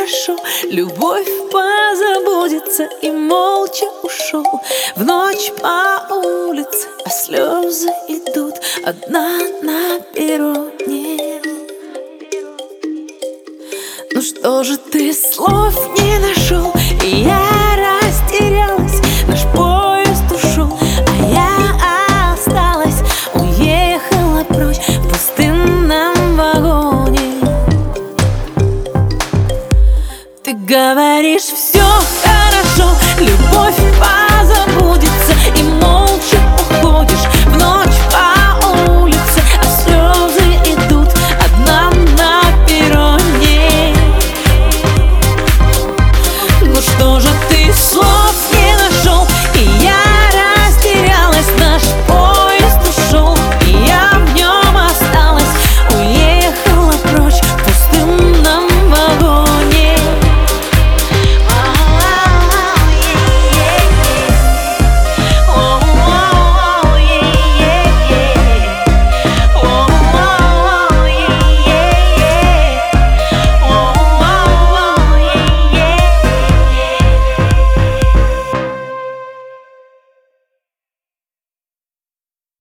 нашел, любовь позабудется и молча ушел. В ночь по улице, а слезы идут одна на перроне. Ну что же ты слов не нашел, и я растерялась. Наш поезд ушел, а я осталась, уехала прочь в пустынном вагоне. Ты говоришь, все хорошо, любовь позабудется и молча